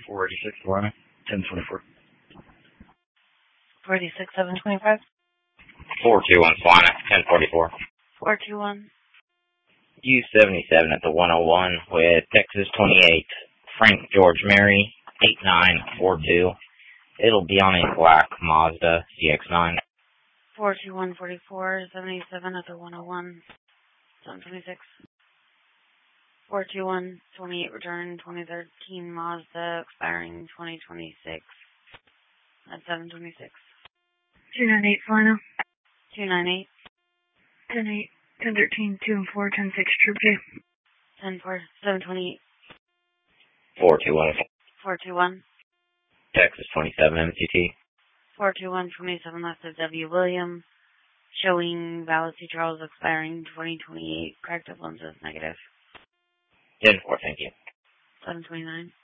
486 Atlanta, 1024. 486, 725. 421 Solana, 1044. 421. U77 at the 101 with Texas 28, Frank George Mary, 8942. It'll be on a black Mazda CX-9. 42144, 77 at the 101, 726. 421, 28 return, 2013 Mazda, expiring 2026 at 726. 298 Solano. 298. 10-8, 10-13, 2 and 4, 10-6, Troop J. 10-4, 728. 421. 421. Texas 27 MCT. 421, 27 left of W. Williams, showing valid C. Charles, expiring 2028, corrective lenses negative. 10-4, thank you. 729.